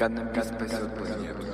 Каннабис спасет планету.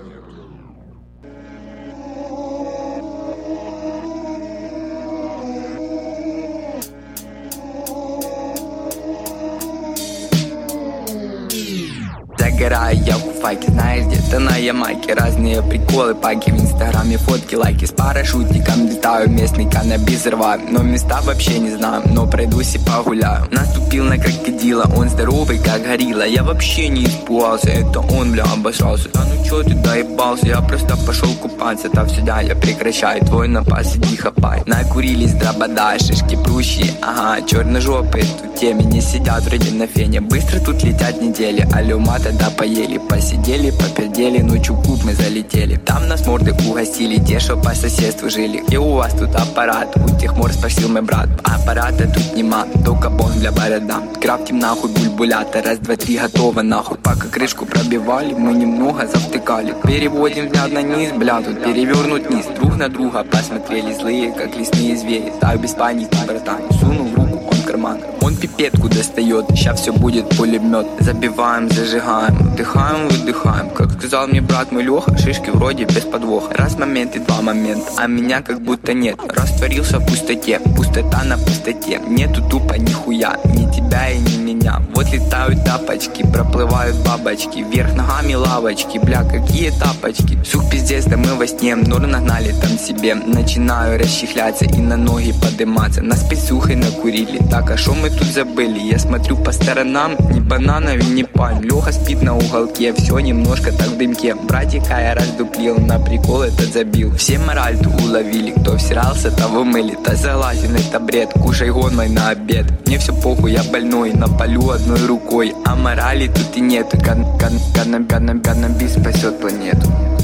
Загораю я в куфаке, знаешь, где-то на Ямайке. Разные приколы, паки в инстаграме, фотки, лайки. С парашютиком летаю, местный каннабис рваю. Но места вообще не знаю, но пройдусь и погуляю. Наступил на крокодила, он здоровый как горилла. Я вообще не испугался, это он, бля, обосрался. Да ну чё ты доебался, я просто пошел купаться. Да все, да, я прекращаю, твой напас, иди хапай. Накурились драбада, шишки прущие, ага. Черножопые тут теме не сидят вроде на фене. Быстро тут летят недели, алюма тогда поели. Посидели, попердели, ночью в клуб мы залетели. Там нас морды угостили, те, что по соседству жили. Где у вас тут аппарат? У тех мор спросил мой брат. Аппарата тут нема, только бон для борода. Крафтим нахуй бульбулятор, раз, два, три, готово нахуй. Пока крышку пробивали, мы немного завтыкали. Переводим взгляд на низ, бля, тут перевернут низ. Друг на друга посмотрели злые, как лесные звери. Так без паники, братан, сунул руку он в карман. Он пипетку достает, щас все будет пулемет. Забиваем, зажигаем, вдыхаем, выдыхаем. Как сказал мне брат мой Леха, шишки вроде без подвоха. Раз момент и два момента, а меня как будто нет. Растворился в пустоте, пустота на пустоте. Нету тупо нихуя, ни тебя и ни меня. Вот летают тапочки, проплывают бабочки. Вверх ногами лавочки, бля, какие тапочки. Сух пиздец, да мы во сне, нор нагнали там себе. Начинаю расчехляться и на ноги подниматься. Нас писюхой накурили, так, а шо мы тут забыли? Я смотрю по сторонам, ни бананов, ни пальм. Леха спит на уголке, все немножко так в дымке. Братика я раздуплил, на прикол этот забил. Все мораль-то уловили, кто всирался, того мыли. Да согласен, это бред, кушай гон мой на обед. Мне все похуй, я больной, на полю одной рукой. А морали тут и нету, каннабис спасет планету.